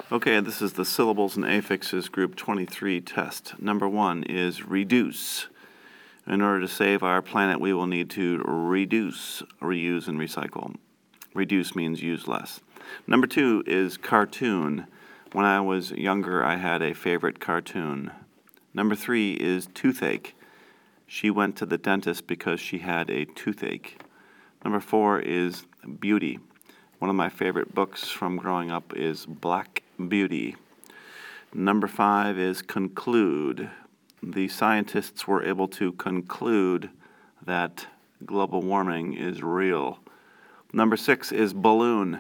Okay, this is the syllables and affixes group 23 test. Number 1 is reduce. In order to save our planet, we will need to reduce, reuse, and recycle. Reduce means use less. Number 2 is cartoon. When I was younger, I had a favorite cartoon. Number 3 is toothache. She went to the dentist because she had a toothache. Number 4 is beauty. One of my favorite books from growing up is Black Beauty. Number 5 is conclude. The scientists were able to conclude that global warming is real. Number 6 is balloon.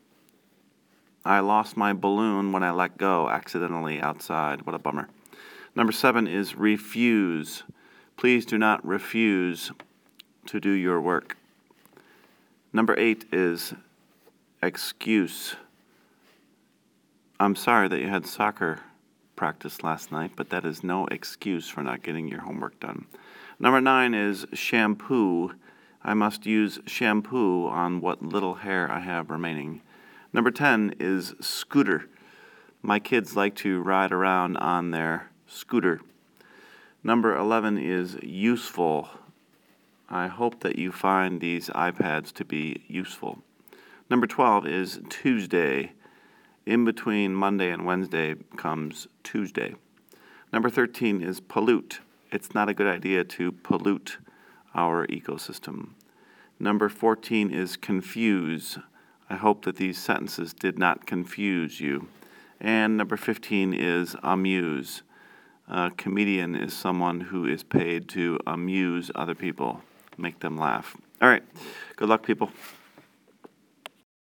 I lost my balloon when I let go accidentally outside. What a bummer. Number 7 is refuse. Please do not refuse to do your work. Number 8 is excuse. I'm sorry that you had soccer practice last night, but that is no excuse for not getting your homework done. Number 9 is shampoo. I must use shampoo on what little hair I have remaining. Number 10 is scooter. My kids like to ride around on their scooter. Number 11 is useful. I hope that you find these iPads to be useful. Number 12 is Tuesday. In between Monday and Wednesday comes Tuesday. Number 13 is pollute. It's not a good idea to pollute our ecosystem. Number 14 is confuse. I hope that these sentences did not confuse you. And number 15 is amuse. A comedian is someone who is paid to amuse other people, make them laugh. All right. Good luck, people.